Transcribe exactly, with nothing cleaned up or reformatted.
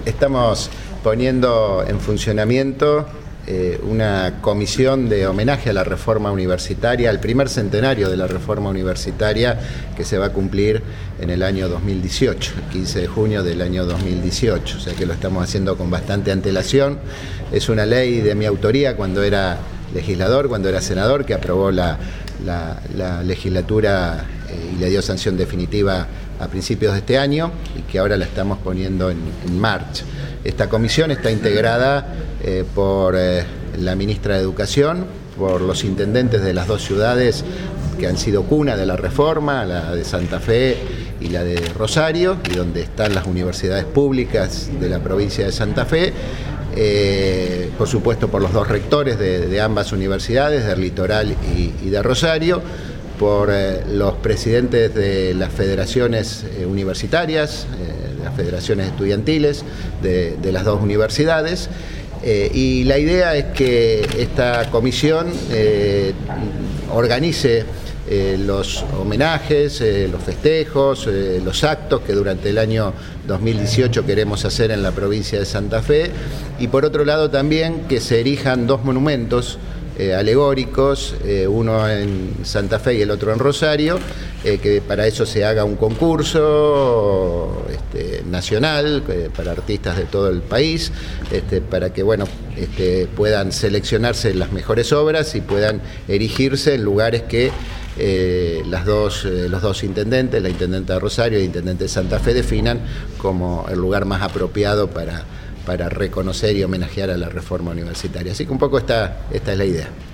Estamos poniendo en funcionamiento eh, una comisión de homenaje a la reforma universitaria, al primer centenario de la reforma universitaria que se va a cumplir en el año dos mil dieciocho, el quince de junio del año dos mil dieciocho, o sea que lo estamos haciendo con bastante antelación. Es una ley de mi autoría cuando era legislador, cuando era senador, que aprobó la, la, la legislatura eh, y le dio sanción definitiva a principios de este año y que ahora la estamos poniendo en, en marcha. Esta comisión está integrada eh, por eh, la ministra de Educación, por los intendentes de las dos ciudades que han sido cuna de la reforma, la de Santa Fe y la de Rosario, y donde están las universidades públicas de la provincia de Santa Fe. Eh, por supuesto por los dos rectores de, de ambas universidades, del Litoral y, y de Rosario, por eh, los presidentes de las federaciones eh, universitarias, eh, de las federaciones estudiantiles de, de las dos universidades. Eh, y la idea es que esta comisión eh, organice Eh, los homenajes, eh, los festejos, eh, los actos que durante el año dos mil dieciocho queremos hacer en la provincia de Santa Fe, y por otro lado también que se erijan dos monumentos eh, alegóricos, eh, uno en Santa Fe y el otro en Rosario, eh, que para eso se haga un concurso este, nacional eh, para artistas de todo el país, este, para que bueno, este, puedan seleccionarse las mejores obras y puedan erigirse en lugares que Eh, las dos, eh, los dos intendentes, la intendenta de Rosario y el intendente de Santa Fe, definan como el lugar más apropiado para, para reconocer y homenajear a la reforma universitaria. Así que un poco esta, esta es la idea.